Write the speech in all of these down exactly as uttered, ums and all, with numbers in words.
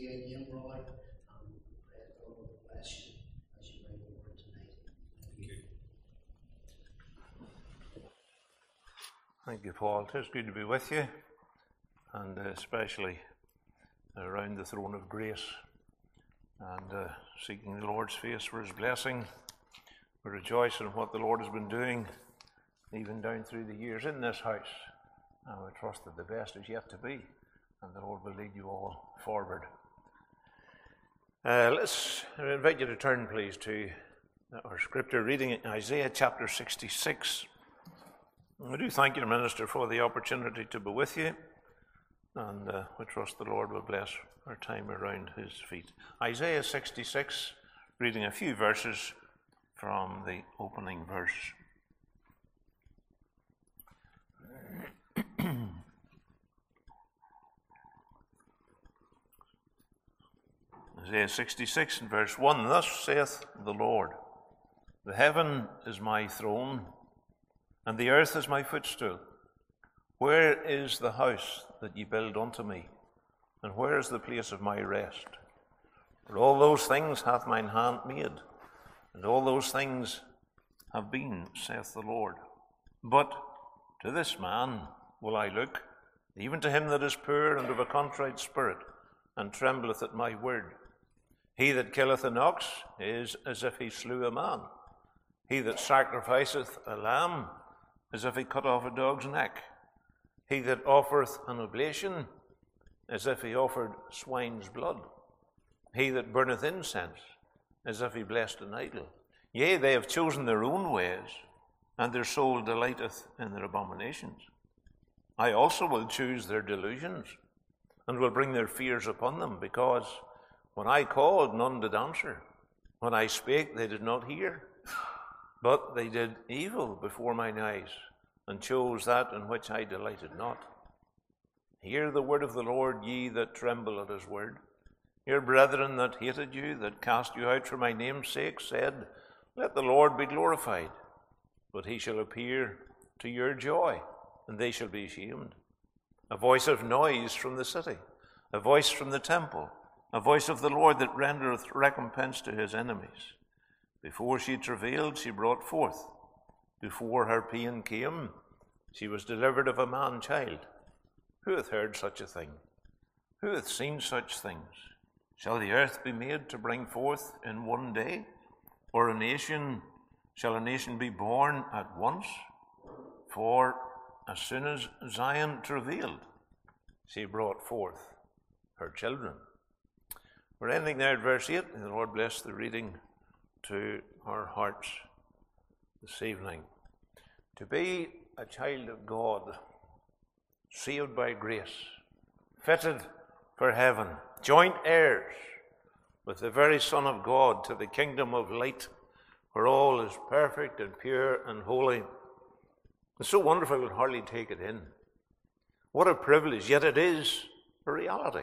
be in you, brother. And we pray that the Lord will bless you as you bring the word tonight. Thank you. Thank you, Paul. It is good to be with you, and uh, especially around the throne of grace and uh, seeking the Lord's face for his blessing. We rejoice in what the Lord has been doing, even down through the years in this house. And we trust that the best is yet to be, and the Lord will lead you all forward. Uh, let's I invite you to turn, please, to our scripture reading in Isaiah chapter sixty-six. We do thank you, Minister, for the opportunity to be with you, and uh, we trust the Lord will bless our time around his feet. Isaiah sixty-six, reading a few verses from the opening verse. Isaiah sixty-six and verse one, Thus saith the Lord, The heaven is my throne, and the earth is my footstool. Where is the house that ye build unto me? And where is the place of my rest? For all those things hath mine hand made, and all those things have been, saith the Lord. But to this man will I look, even to him that is poor and of a contrite spirit, and trembleth at my word. He that killeth an ox is as if he slew a man. He that sacrificeth a lamb, as if he cut off a dog's neck. He that offereth an oblation, as if he offered swine's blood. He that burneth incense, as if he blessed an idol. Yea, they have chosen their own ways, and their soul delighteth in their abominations. I also will choose their delusions, and will bring their fears upon them, because when I called, none did answer. When I spake, they did not hear. But they did evil before mine eyes, and chose that in which I delighted not. Hear the word of the Lord, ye that tremble at his word. Your brethren that hated you, that cast you out for my name's sake, said, Let the Lord be glorified. But he shall appear to your joy, and they shall be ashamed. A voice of noise from the city, a voice from the temple, a voice of the Lord that rendereth recompense to his enemies. Before she travailed, she brought forth. Before her pain came, she was delivered of a man-child. Who hath heard such a thing? Who hath seen such things? Shall the earth be made to bring forth in one day? Or a nation, shall a nation be born at once? For as soon as Zion travailed, she brought forth her children. We're ending there at verse eight, and the Lord bless the reading to our hearts this evening. To be a child of God, saved by grace, fitted for heaven, joint heirs with the very Son of God to the kingdom of light, where all is perfect and pure and holy. It's so wonderful we can hardly take it in. What a privilege, yet it is a reality.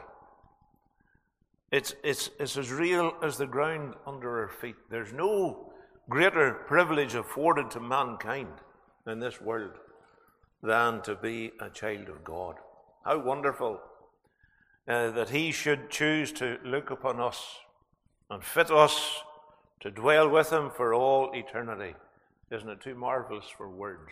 It's, it's, it's as real as the ground under our feet. There's no greater privilege afforded to mankind in this world than to be a child of God. How wonderful uh, that he should choose to look upon us and fit us to dwell with him for all eternity. Isn't it too marvelous for words?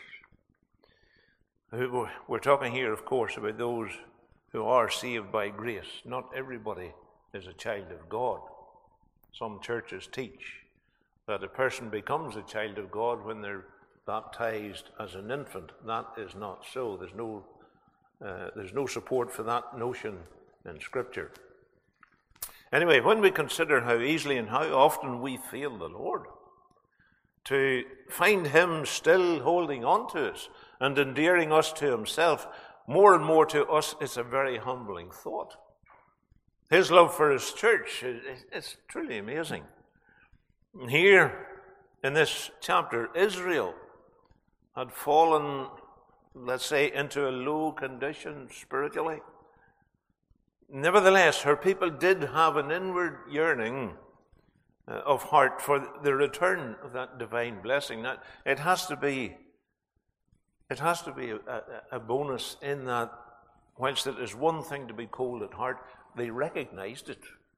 We're talking here, of course, about those who are saved by grace. Not everybody is a child of God. Some churches teach that a person becomes a child of God when they're baptized as an infant. That is not so. There's no, uh, there's no support for that notion in Scripture. Anyway, when we consider how easily and how often we fail the Lord, to find him still holding on to us and endearing us to himself more and more to us, it's a very humbling thought. His love for his church is, is truly amazing. Here in this chapter, Israel had fallen, let's say, into a low condition spiritually. Nevertheless, her people did have an inward yearning uh, of heart for the return of that divine blessing. That it has to be, it has to be a, a, a bonus in that, whilst it is one thing to be cold at heart, they recognized it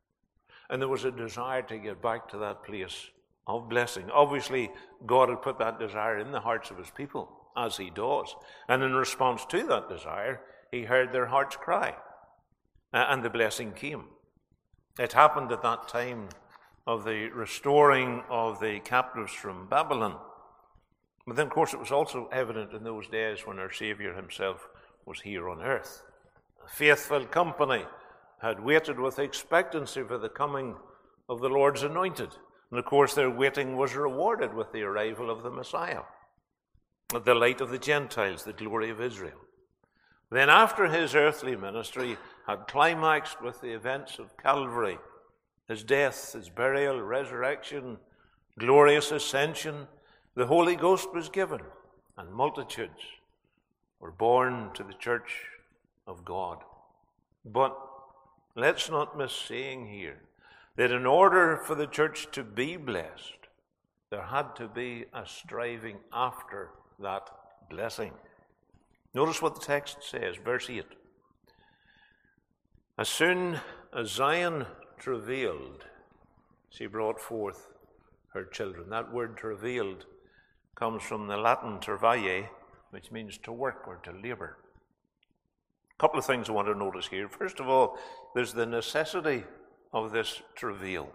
And there was a desire to get back to that place of blessing. Obviously, God had put that desire in the hearts of his people, as he does. And in response to that desire, he heard their hearts cry, and the blessing came. It happened at that time of the restoring of the captives from Babylon. But then, of course, it was also evident in those days when our Savior himself was here on earth. A faithful company had waited with expectancy for the coming of the Lord's anointed. And of course, their waiting was rewarded with the arrival of the Messiah, the light of the Gentiles, the glory of Israel. Then, after his earthly ministry had climaxed with the events of Calvary, his death, his burial, resurrection, glorious ascension, the Holy Ghost was given, and multitudes were born to the church of God. But let's not miss saying here that in order for the church to be blessed, there had to be a striving after that blessing. Notice what the text says, verse eight. As soon as Zion travailed, she brought forth her children. That word travailed comes from the Latin travaille, which means to work or to labor. A couple of things I want to notice here. First of all, there's the necessity of this travail.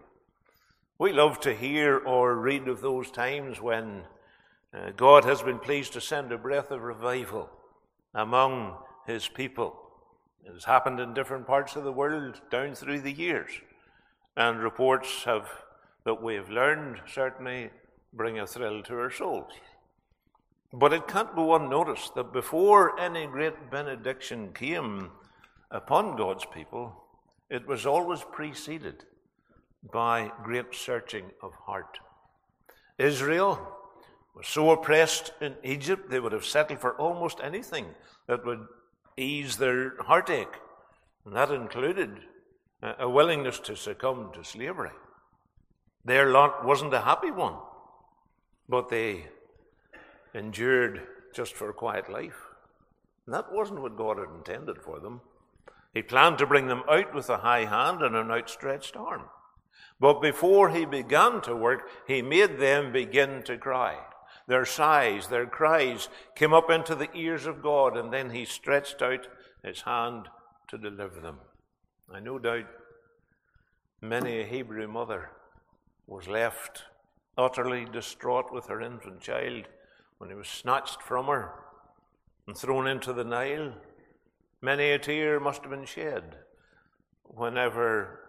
We love to hear or read of those times when uh, God has been pleased to send a breath of revival among his people. It has happened in different parts of the world down through the years. And reports have that we have learned certainly bring a thrill to our souls. But it can't go unnoticed that before any great benediction came upon God's people, it was always preceded by great searching of heart. Israel was so oppressed in Egypt, they would have settled for almost anything that would ease their heartache. And that included a willingness to succumb to slavery. Their lot wasn't a happy one, but they endured just for a quiet life. And that wasn't what God had intended for them. He planned to bring them out with a high hand and an outstretched arm. But before he began to work, he made them begin to cry. Their sighs, their cries came up into the ears of God, and then he stretched out his hand to deliver them. I no doubt many a Hebrew mother was left utterly distraught with her infant child when he was snatched from her and thrown into the Nile. Many a tear must have been shed whenever,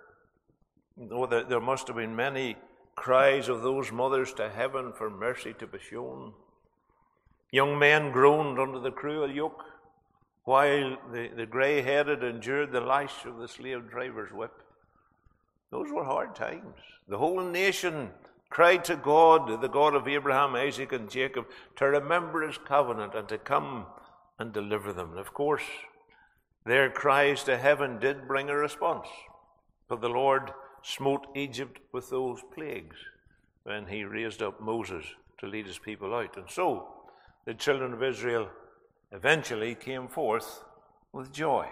oh, there must have been many cries of those mothers to heaven for mercy to be shown. Young men groaned under the cruel yoke, while the, the grey-headed endured the lash of the slave driver's whip. Those were hard times. The whole nation cried to God, the God of Abraham, Isaac, and Jacob, to remember his covenant and to come and deliver them. And of course, their cries to heaven did bring a response. But the Lord smote Egypt with those plagues when he raised up Moses to lead his people out. And so the children of Israel eventually came forth with joy.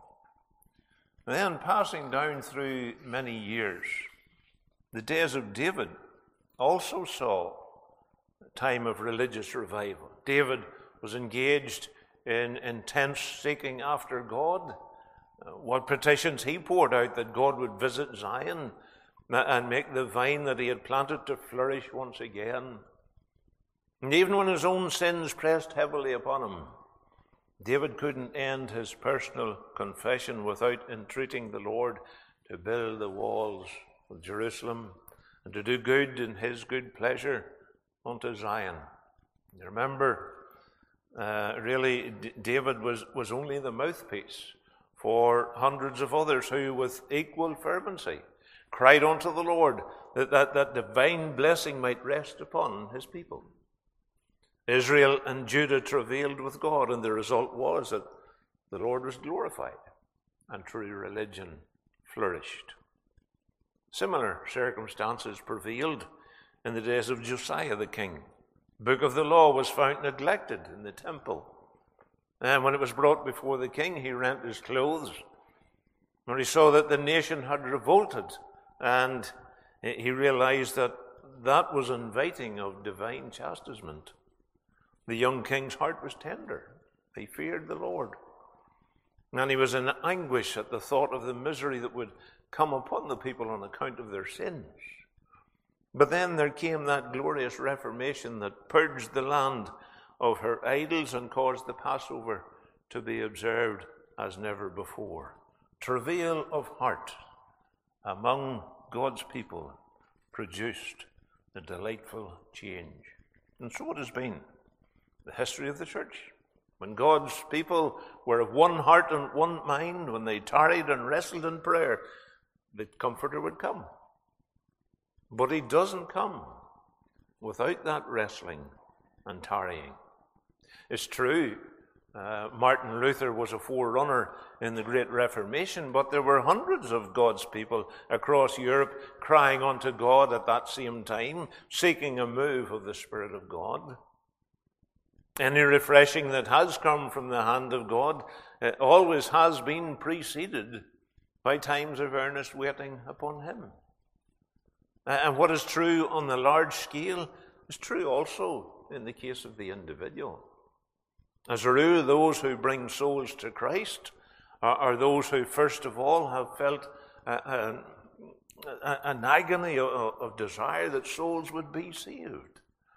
And then, passing down through many years, the days of David also saw a time of religious revival. David was engaged in intense seeking after God. Uh, what petitions he poured out that God would visit Zion and make the vine that he had planted to flourish once again. And even when his own sins pressed heavily upon him, David couldn't end his personal confession without entreating the Lord to build the walls of Jerusalem and to do good in his good pleasure unto Zion. You remember, uh, really, D- David was, was only the mouthpiece for hundreds of others who, with equal fervency, cried unto the Lord that, that, that divine blessing might rest upon his people. Israel and Judah travailed with God, and the result was that the Lord was glorified and true religion flourished. Similar circumstances prevailed in the days of Josiah the king. The book of the law was found neglected in the temple. And when it was brought before the king, he rent his clothes. When he saw that the nation had revolted And he realized that that was inviting of divine chastisement. The young king's heart was tender. He feared the Lord. And he was in anguish at the thought of the misery that would come upon the people on account of their sins. But then there came that glorious reformation that purged the land of her idols and caused the Passover to be observed as never before. Travail of heart among God's people produced a delightful change. And so it has been the history of the church. When God's people were of one heart and one mind, when they tarried and wrestled in prayer, the Comforter would come. But he doesn't come without that wrestling and tarrying. It's true, uh, Martin Luther was a forerunner in the Great Reformation, but there were hundreds of God's people across Europe crying unto God at that same time, seeking a move of the Spirit of God. Any refreshing that has come from the hand of God uh, always has been preceded by times of earnest waiting upon him. Uh, and what is true on the large scale is true also in the case of the individual. As a rule, those who bring souls to Christ are, are those who first of all have felt uh, uh, an agony of, of desire that souls would be saved.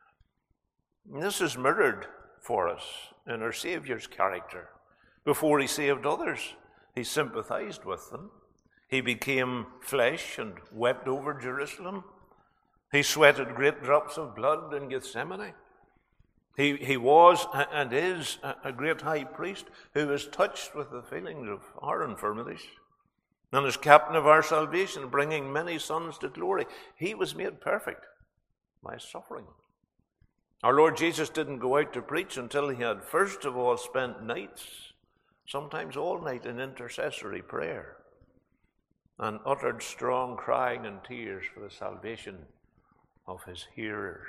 And this is mirrored for us in our Saviour's character. Before he saved others, he sympathized with them. He became flesh and wept over Jerusalem. He sweated great drops of blood in Gethsemane. He, he was and is a great high priest who is touched with the feelings of our infirmities. And as captain of our salvation, bringing many sons to glory, he was made perfect by suffering. Our Lord Jesus didn't go out to preach until he had first of all spent nights, sometimes all night, in intercessory prayer, and uttered strong crying and tears for the salvation of his hearers.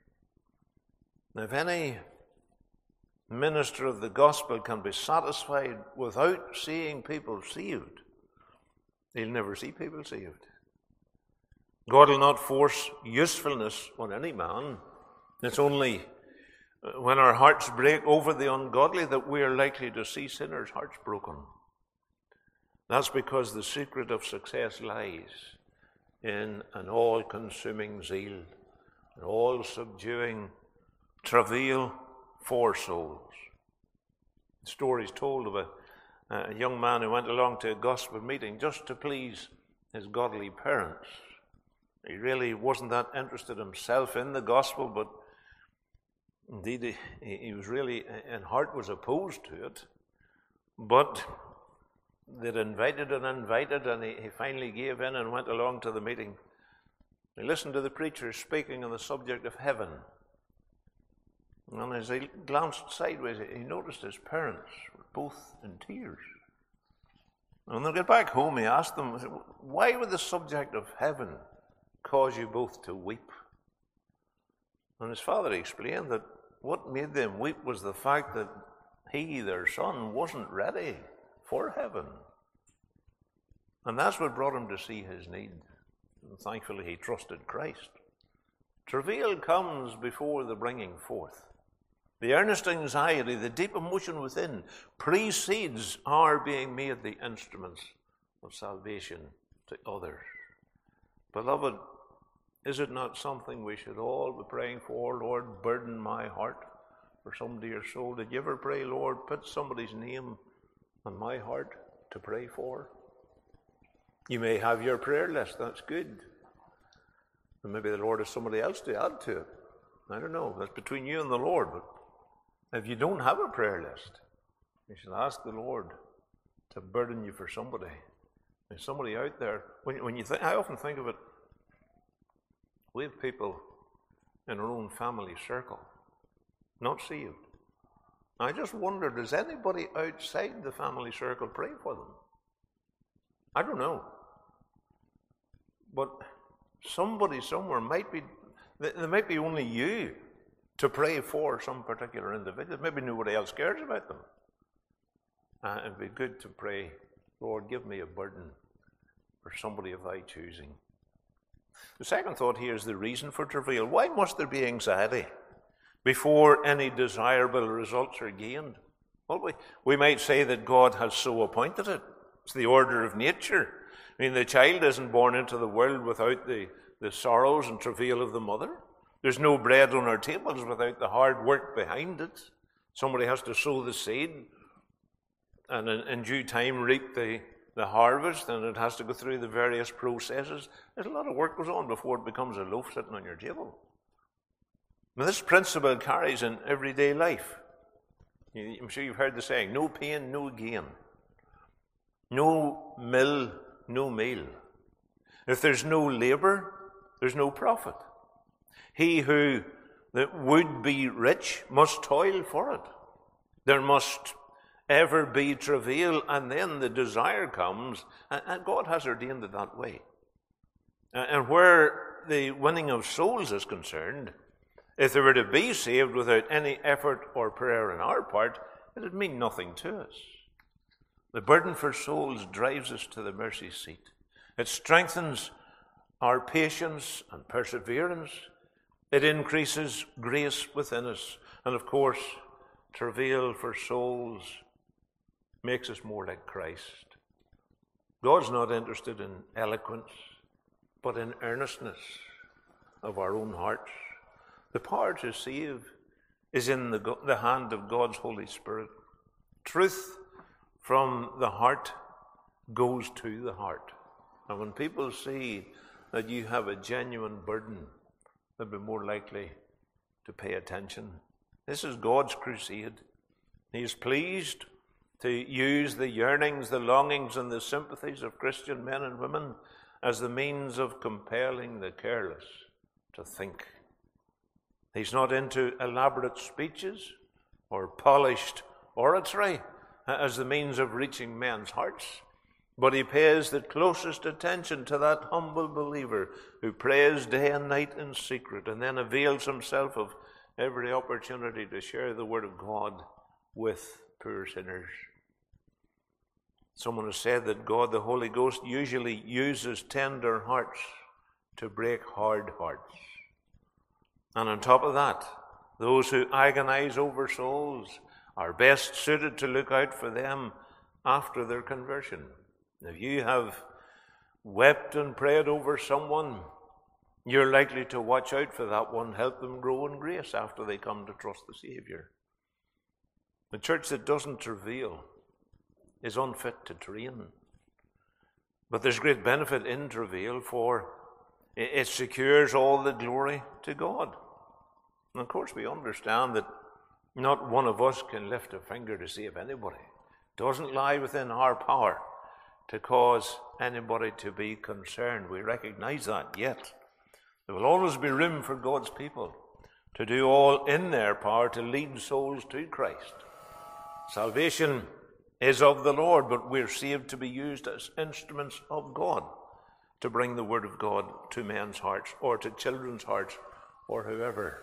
Now, if any minister of the gospel can be satisfied without seeing people saved, he'll never see people saved. God will not force usefulness on any man. It's only when our hearts break over the ungodly that we are likely to see sinners' hearts broken. That's because the secret of success lies in an all-consuming zeal, an all-subduing travail for souls. The story is told of a, a young man who went along to a gospel meeting just to please his godly parents. He really wasn't that interested himself in the gospel, but indeed he, he was really, in heart, was opposed to it. But they'd invited and invited, and he, he finally gave in and went along to the meeting. He listened to the preacher speaking on the subject of heaven. And as he glanced sideways, he noticed his parents were both in tears. And when they got back home, he asked them, why would the subject of heaven cause you both to weep? And his father explained that what made them weep was the fact that he, their son, wasn't ready for heaven. And that's what brought him to see his need. And thankfully, he trusted Christ. Travail comes before the bringing forth. The earnest anxiety, the deep emotion within, precedes our being made the instruments of salvation to others. Beloved, is it not something we should all be praying for? Lord, burden my heart for some dear soul. Did you ever pray, Lord, put somebody's name on my heart to pray for? You may have your prayer list, that's good. And maybe the Lord has somebody else to add to it. I don't know, that's between you and the Lord. But if you don't have a prayer list, you should ask the Lord to burden you for somebody. There's somebody out there. When, when you think, I often think of it, we have people in our own family circle, not saved. I just wonder, does anybody outside the family circle pray for them? I don't know. But somebody somewhere might be, there might be only you to pray for some particular individual. Maybe nobody else cares about them. Uh, it'd be good to pray, Lord, give me a burden for somebody of thy choosing. The second thought here is the reason for travail. Why must there be anxiety before any desirable results are gained? Well, we, we might say that God has so appointed it. It's the order of nature. I mean, the child isn't born into the world without the, the sorrows and travail of the mother. There's no bread on our tables without the hard work behind it. Somebody has to sow the seed and in, in due time reap the, the harvest, and it has to go through the various processes. There's a lot of work goes on before it becomes a loaf sitting on your table. Now, this principle carries in everyday life. I'm sure you've heard the saying, no pain, no gain. No mill, no meal. If there's no labour, there's no profit. He who that would be rich must toil for it. There must ever be travail, and then the desire comes, and God has ordained it that way. And where the winning of souls is concerned, if they were to be saved without any effort or prayer on our part, it would mean nothing to us. The burden for souls drives us to the mercy seat. It strengthens our patience and perseverance. It increases grace within us. And of course, travail for souls makes us more like Christ. God's not interested in eloquence, but in earnestness of our own hearts. The power to save is in the, the hand of God's Holy Spirit. Truth from the heart goes to the heart. And when people see that you have a genuine burden, they'll be more likely to pay attention. This is God's crusade. He is pleased to use the yearnings, the longings, and the sympathies of Christian men and women as the means of compelling the careless to think. He's not into elaborate speeches or polished oratory as the means of reaching men's hearts, but he pays the closest attention to that humble believer who prays day and night in secret and then avails himself of every opportunity to share the word of God with poor sinners. Someone has said that God, the Holy Ghost, usually uses tender hearts to break hard hearts. And on top of that, those who agonize over souls are best suited to look out for them after their conversion. If you have wept and prayed over someone, you're likely to watch out for that one, help them grow in grace after they come to trust the Savior. The church that doesn't travail is unfit to train. But there's great benefit in travail, for it secures all the glory to God. And of course we understand that not one of us can lift a finger to save anybody. It doesn't lie within our power to cause anybody to be concerned. We recognize that, yet there will always be room for God's people to do all in their power to lead souls to Christ. Salvation is of the Lord, but we're saved to be used as instruments of God to bring the word of God to men's hearts or to children's hearts or whoever.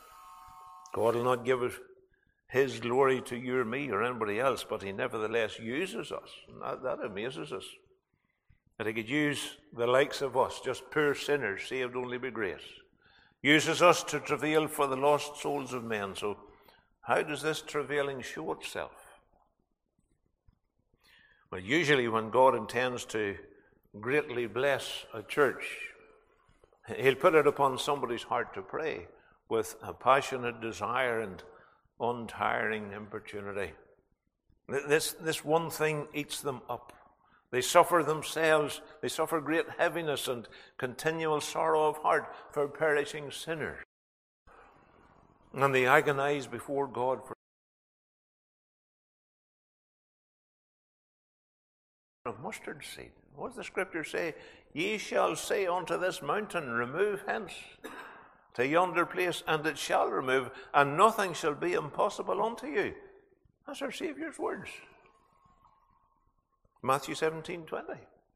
God will not give us his glory to you or me or anybody else, but he nevertheless uses us. And that, that amazes us. That he could use the likes of us, just poor sinners saved only by grace. Uses us to travail for the lost souls of men. So how does this travailing show itself? Well, usually when God intends to greatly bless a church, he'll put it upon somebody's heart to pray with a passionate desire and untiring importunity. This, this one thing eats them up. They suffer themselves, they suffer great heaviness and continual sorrow of heart for perishing sinners. And they agonize before God for of mustard seed. What does the scripture say? Ye shall say unto this mountain, remove hence to yonder place, and it shall remove, and nothing shall be impossible unto you. That's our Saviour's words. Matthew seventeen twenty.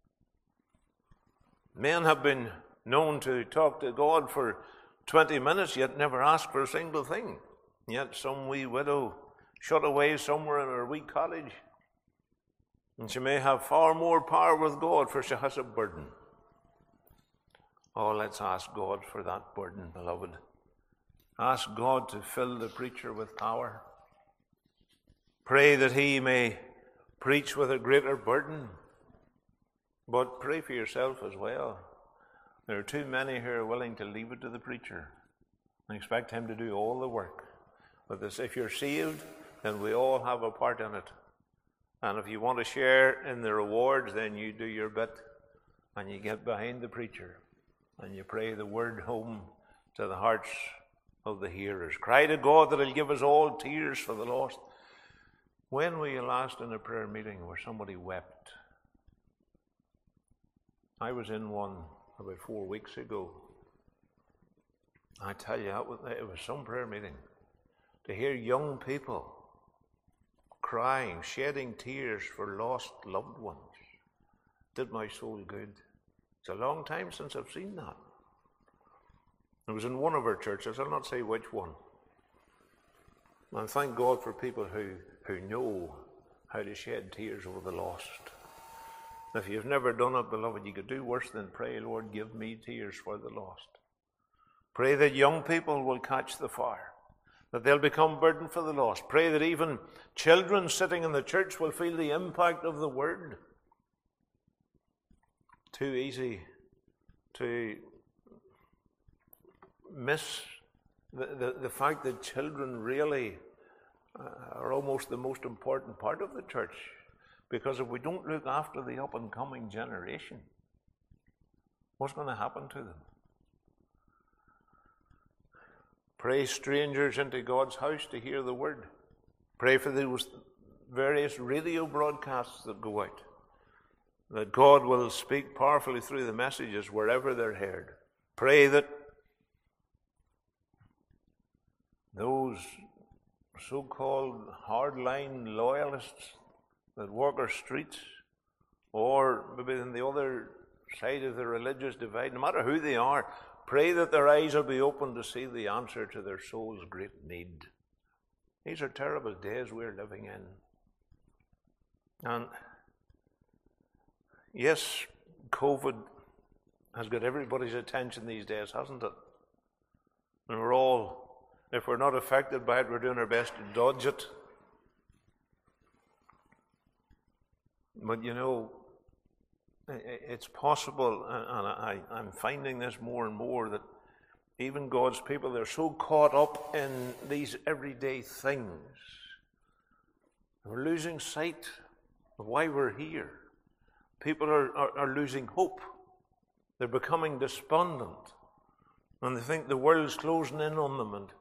Men have been known to talk to God for twenty minutes, yet never ask for a single thing. Yet some wee widow shut away somewhere in her wee cottage, and she may have far more power with God, for she has a burden. Oh, let's ask God for that burden, beloved. Ask God to fill the preacher with power. Pray that he may preach with a greater burden. But pray for yourself as well. There are too many who are willing to leave it to the preacher and expect him to do all the work. But this, if you're saved, then we all have a part in it. And if you want to share in the rewards, then you do your bit and you get behind the preacher and you pray the word home to the hearts of the hearers. Cry to God that he'll give us all tears for the lost. When were you last in a prayer meeting where somebody wept? I was in one about four weeks ago. I tell you, it was some prayer meeting. To hear young people crying, shedding tears for lost loved ones, did my soul good. It's a long time since I've seen that. It was in one of our churches. I'll not say which one. And thank God for people who, who know how to shed tears over the lost. If you've never done it, beloved, you could do worse than pray, Lord, give me tears for the lost. Pray that young people will catch the fire, that they'll become burdened for the lost. Pray that even children sitting in the church will feel the impact of the word. Too easy to miss the, the, the fact that children really uh, are almost the most important part of the church. Because if we don't look after the up-and-coming generation, what's going to happen to them? Pray strangers into God's house to hear the word. Pray for those various radio broadcasts that go out, that God will speak powerfully through the messages wherever they're heard. Pray that those so-called hardline loyalists that walk our streets, or maybe on the other side of the religious divide, no matter who they are, pray that their eyes will be open to see the answer to their soul's great need. These are terrible days we're living in. And yes, COVID has got everybody's attention these days, hasn't it? And we're all, if we're not affected by it, we're doing our best to dodge it. But you know, it's possible, and I, I'm finding this more and more, that even God's people, they're so caught up in these everyday things, we're losing sight of why we're here. People are, are, are losing hope. They're becoming despondent, and they think the world's closing in on them, and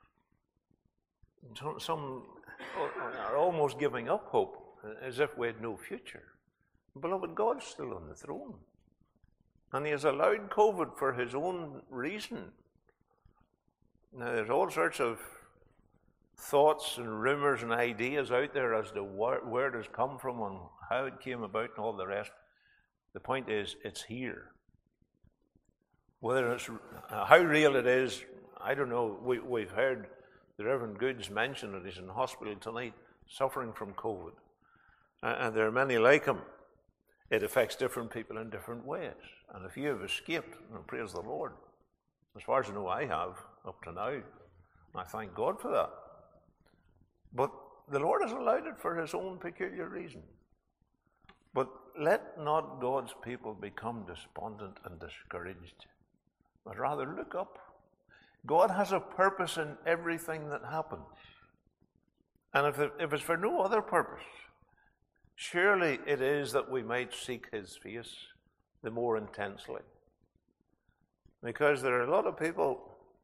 some, some are almost giving up hope, as if we had no future. Beloved, God's still on the throne. And he has allowed COVID for his own reason. Now, there's all sorts of thoughts and rumors and ideas out there as to where, where it has come from and how it came about and all the rest. The point is, it's here. Whether it's, uh, how real it is, I don't know. We, we've heard the Reverend Goods mention that he's in hospital tonight suffering from COVID. And there are many like him. It affects different people in different ways. And if you have escaped, well, praise the Lord. As far as I know, I have up to now. I thank God for that. But the Lord has allowed it for his own peculiar reason. But let not God's people become despondent and discouraged, but rather look up. God has a purpose in everything that happens. And if, it, if it's for no other purpose, surely it is that we might seek his face the more intensely. Because there are a lot of people,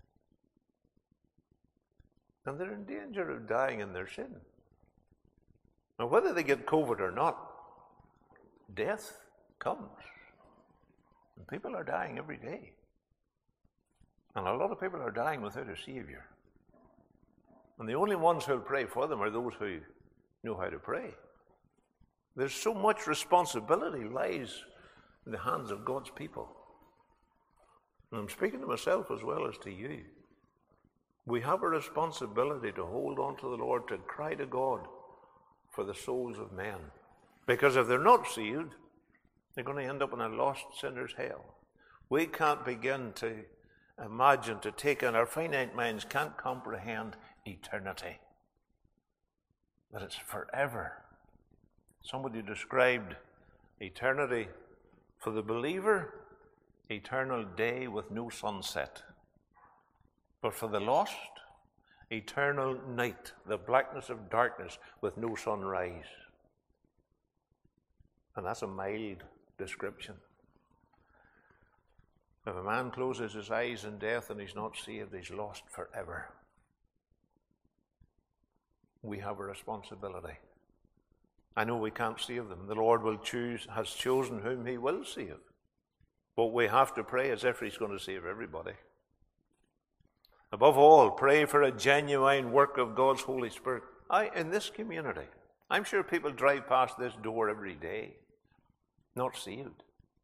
and they're in danger of dying in their sin. Now, whether they get COVID or not, death comes. And people are dying every day. And a lot of people are dying without a Savior. And the only ones who will pray for them are those who know how to pray. There's so much responsibility lies in the hands of God's people. And I'm speaking to myself as well as to you. We have a responsibility to hold on to the Lord, to cry to God for the souls of men. Because if they're not saved, they're going to end up in a lost sinner's hell. We can't begin to imagine, to take in, our finite minds can't comprehend eternity. That it's forever. Somebody described eternity for the believer, eternal day with no sunset. But for the lost, eternal night, the blackness of darkness with no sunrise. And that's a mild description. If a man closes his eyes in death and he's not saved, he's lost forever. We have a responsibility. I know we can't save them. The Lord will choose, has chosen whom he will save. But we have to pray as if he's going to save everybody. Above all, pray for a genuine work of God's Holy Spirit. I, in this community, I'm sure people drive past this door every day, not saved.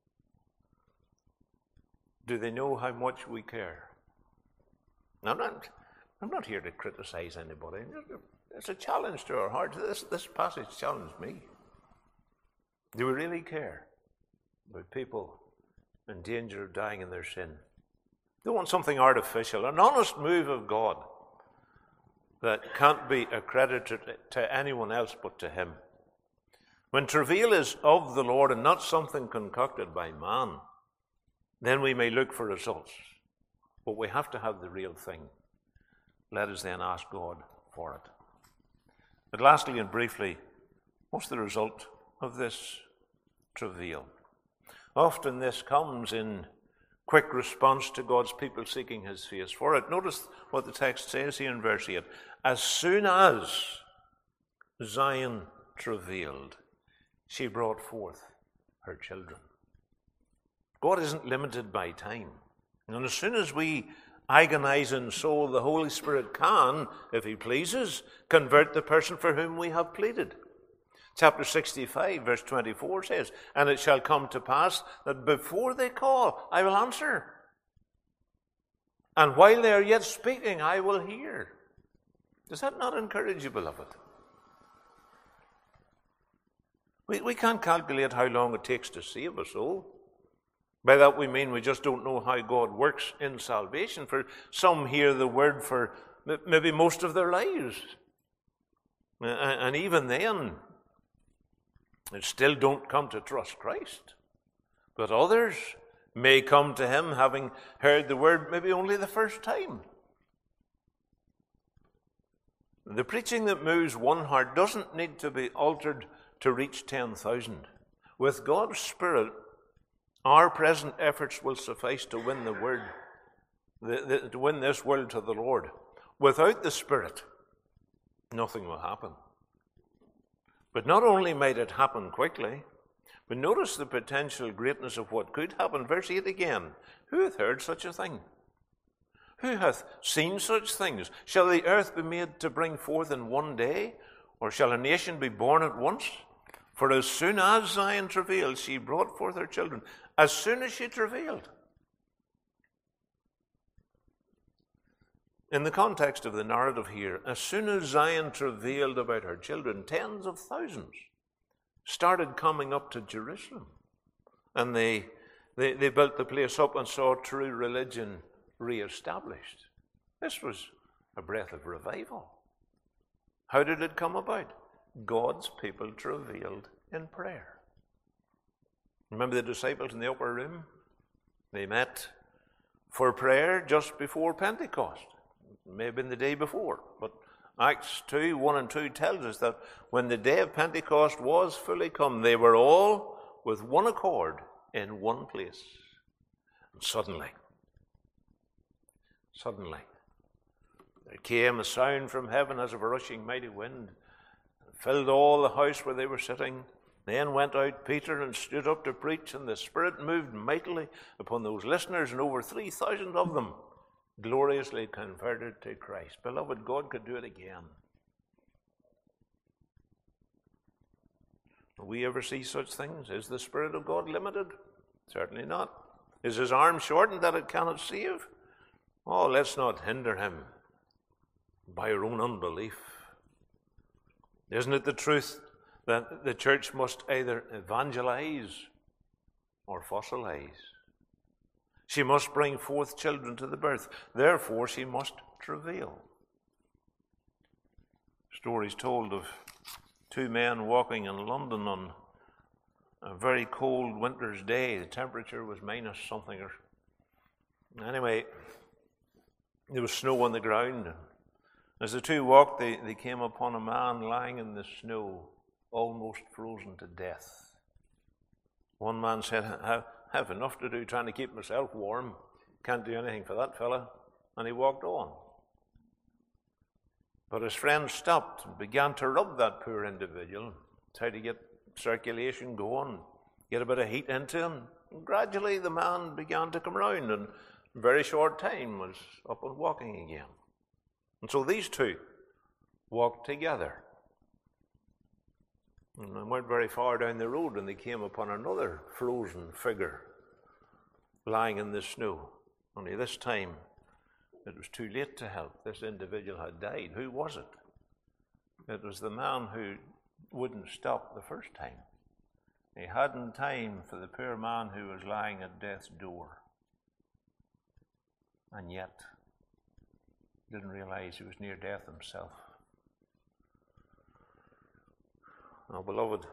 Do they know how much we care? I'm not, I'm not here to criticize anybody. It's a challenge to our hearts. This, this passage challenged me. Do we really care about people in danger of dying in their sin? They want something artificial, an honest move of God that can't be accredited to anyone else but to him. When travail is of the Lord and not something concocted by man, then we may look for results. But we have to have the real thing. Let us then ask God for it. But lastly and briefly, what's the result of this travail? Often this comes in quick response to God's people seeking his face for it. Notice what the text says here in verse eight. As soon as Zion travailed, she brought forth her children. God isn't limited by time. And as soon as we agonize in soul, the Holy Spirit can, if he pleases, convert the person for whom we have pleaded. Chapter sixty-five, verse twenty-four says, and it shall come to pass that before they call, I will answer. And while they are yet speaking, I will hear. Does that not encourage you, beloved? We, we can't calculate how long it takes to save a soul. By that we mean we just don't know how God works in salvation. For some hear the word for maybe most of their lives. And even then, they still don't come to trust Christ. But others may come to him having heard the word maybe only the first time. The preaching that moves one heart doesn't need to be altered to reach ten thousand. With God's Spirit, our present efforts will suffice to win the word, the, the, to win this world to the Lord. Without the Spirit, nothing will happen. But not only might it happen quickly, but notice the potential greatness of what could happen. Verse eight again. Who hath heard such a thing? Who hath seen such things? Shall the earth be made to bring forth in one day? Or shall a nation be born at once? For as soon as Zion travailed, she brought forth her children. As soon as she travailed. In the context of the narrative here, as soon as Zion travailed about her children, tens of thousands started coming up to Jerusalem. And they, they, they built the place up and saw true religion reestablished. This was a breath of revival. How did it come about? God's people travailed in prayer. Remember the disciples in the upper room? They met for prayer just before Pentecost. It may have been the day before, but Acts two, one and two tells us that when the day of Pentecost was fully come, they were all with one accord in one place. And suddenly, suddenly, there came a sound from heaven as of a rushing mighty wind, and filled all the house where they were sitting. Then went out Peter and stood up to preach, and the Spirit moved mightily upon those listeners, and over three thousand of them gloriously converted to Christ. Beloved, God could do it again. Will we ever see such things? Is the Spirit of God limited? Certainly not. Is his arm shortened that it cannot save? Oh, let's not hinder him by our own unbelief. Isn't it the truth that the church must either evangelize or fossilize? She must bring forth children to the birth. Therefore she must travail. Stories told of two men walking in London on a very cold winter's day. The temperature was minus something. Anyway, there was snow on the ground. As the two walked, they, they came upon a man lying in the snow, almost frozen to death. One man said, I have enough to do trying to keep myself warm. Can't do anything for that fella. And he walked on. But his friend stopped and began to rub that poor individual, try to get circulation going, get a bit of heat into him. And gradually the man began to come round, and in a very short time was up and walking again. And so these two walked together. And they weren't very far down the road, and they came upon another frozen figure lying in the snow. Only this time it was too late to help. This individual had died. Who was it? It was the man who wouldn't stop the first time. He hadn't time for the poor man who was lying at death's door. And yet, didn't realize he was near death himself. Now, beloved,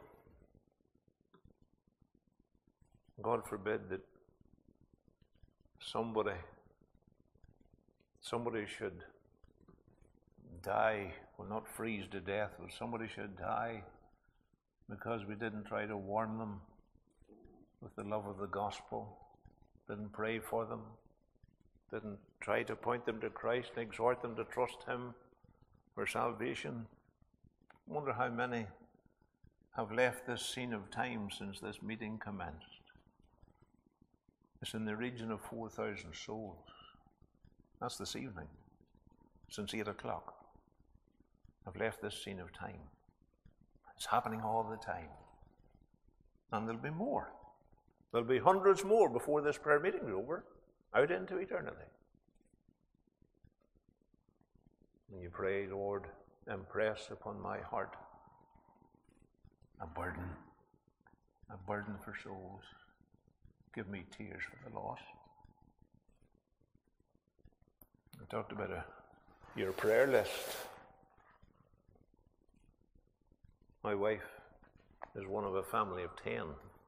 God forbid that somebody, somebody should die, well, not freeze to death, but somebody should die because we didn't try to warm them with the love of the gospel, didn't pray for them, didn't try to point them to Christ and exhort them to trust Him for salvation. I wonder how many have left this scene of time since this meeting commenced. It's in the region of four thousand souls. That's this evening, since eight o'clock. I've left this scene of time. It's happening all the time. And there'll be more. There'll be hundreds more before this prayer meeting is over, out into eternity. And you pray, Lord, impress upon my heart a burden, a burden for souls. Give me tears for the lost. I talked about a, your prayer list. My wife is one of a family of ten.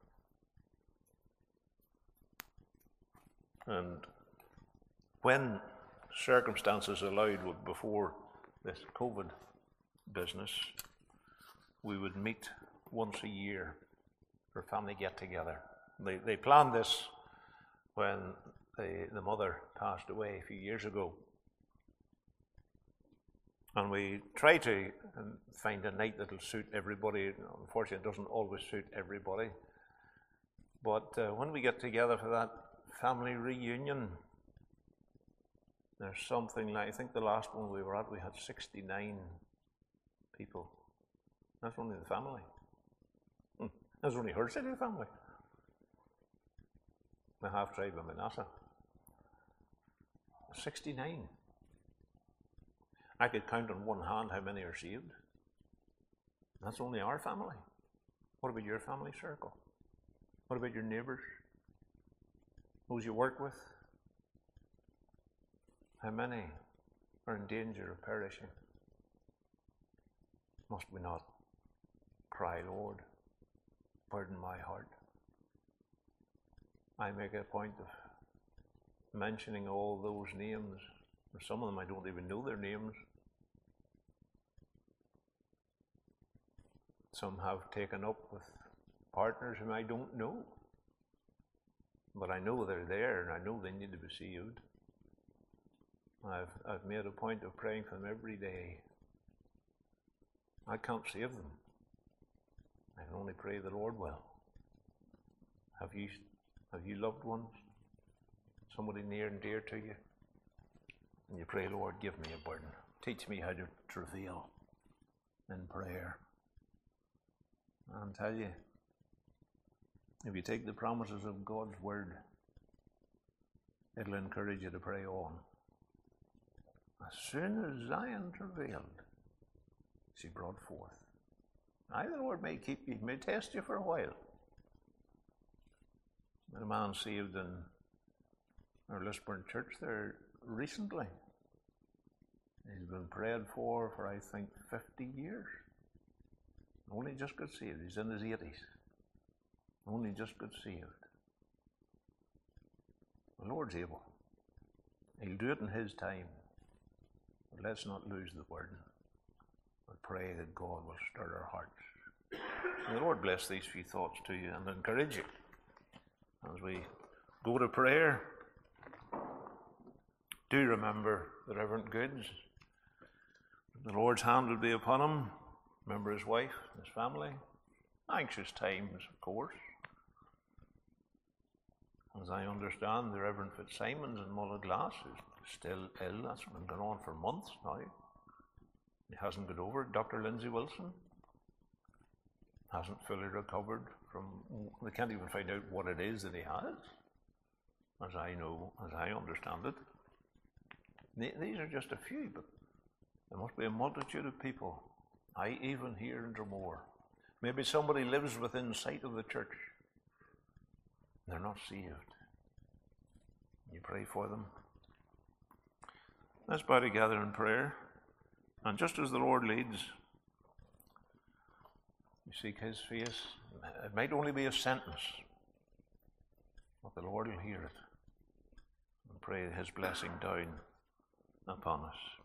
And when circumstances allowed before this COVID business, we would meet once a year for family get-together. They, they planned this when the, the mother passed away a few years ago. And we try to find a night that'll suit everybody. Unfortunately, it doesn't always suit everybody. But uh, when we get together for that family reunion, there's something like, I think the last one we were at, we had sixty-nine people. That's only the family. Hmm. That's only her side of the family. The half-tribe of Manasseh. sixty-nine. I could count on one hand how many are saved. That's only our family. What about your family circle? What about your neighbours? Those you work with? How many are in danger of perishing? Must we not cry, Lord, burden my heart? I make a point of mentioning all those names. Some of them I don't even know their names. Some have taken up with partners whom I don't know. But I know they're there, and I know they need to be saved. I've, I've made a point of praying for them every day. I can't save them. I can only pray the Lord will. Have you, have you loved ones? Somebody near and dear to you? And you pray, Lord, give me a burden. Teach me how to travail in prayer. I'll tell you, if you take the promises of God's word, it'll encourage you to pray on. As soon as Zion travailed, she brought forth. Now the Lord may keep you, may test you for a while. A man saved in our Lisburn church there recently. He's been prayed for for, I think, fifty years. Only just got saved. He's in his eighties. Only just got saved. The Lord's able. He'll do it in his time. But let's not lose the burden. But pray that God will stir our hearts. May the Lord bless these few thoughts to you and encourage you as we go to prayer. Do remember the Reverend Goods. The Lord's hand will be upon him. Remember his wife, his family. Anxious times, of course. As I understand, the Reverend Fitzsimons in Mullaglass is still ill. That's been going on for months now. He hasn't got over it. Doctor Lindsay Wilson hasn't fully recovered from, they can't even find out what it is that he has, as I know, as I understand it. These are just a few, but there must be a multitude of people, I even here in Dromore. Maybe somebody lives within sight of the church. They're not saved. You pray for them. Let's bow together in prayer. And just as the Lord leads, you seek his face. It might only be a sentence, but the Lord will hear it and pray his blessing down upon us.